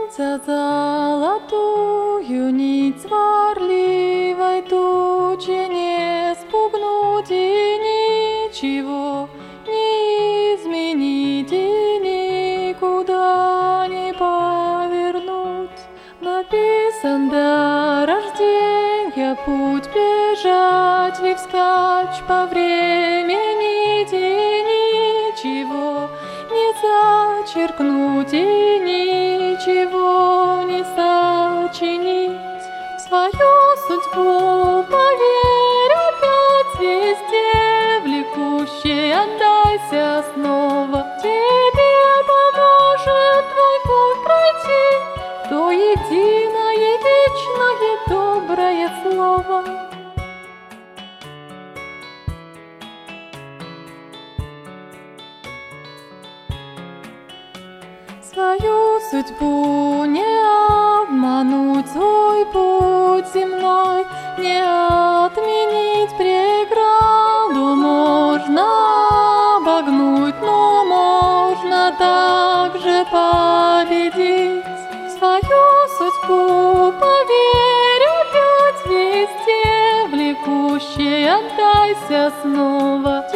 солнца золотую нить сварливой тучи не спугнуть и ничего не изменить и никуда не повернуть. Написан до рождения путь, бежать ли вскачь по времени и ничего не зачеркнуть и ничего не сочинить. В свою судьбу поверь опять везде, влекущей отдайся снова. Тебе поможет твой путь пройти то единое вечное доброе слово. Свою судьбу не обмануть, свой путь земной не отменить. Преграду можно обогнуть, но можно также победить. В свою судьбу поверь опять везде, влекущей отдайся снова.